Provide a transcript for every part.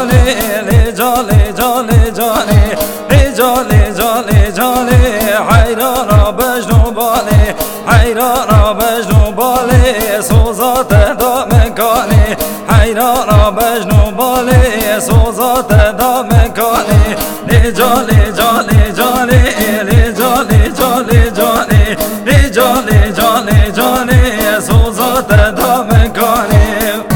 جاله جاله جاله جاله جاله جاله جاله حیران بجنو باله حیران بجنو باله سوزات دام کانه حیران بجنو باله سوزات دام کانه جاله جاله جاله جاله جاله جاله جاله جاله جاله سوزات دام کانه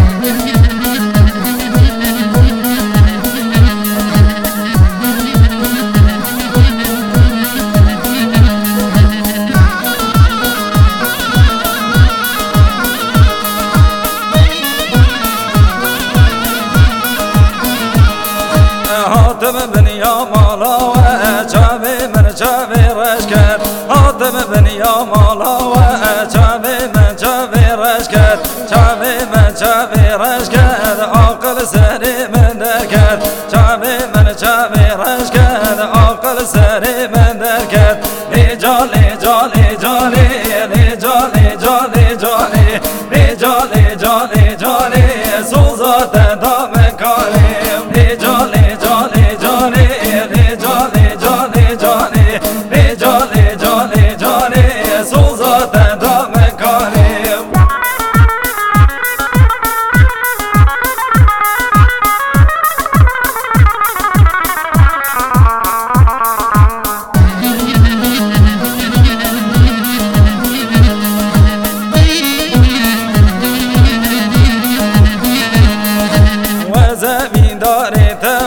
هاتم بن یا مالا و چاوی من چاوی رش کرد هاتم بن یا مالا و چاوی من چاوی رش کرد چاوی من چاوی رش کرد عاقل سری من در کرد چاوی من چاوی رش کرد عاقل سری من در کرد جالی جالی جالی جالی جالی جالی جالی جالی جالی سوزات دام کاری جالی جالی جالی جالی جالی جالی جالی جالی جالی سوزات دام کاری زمین داره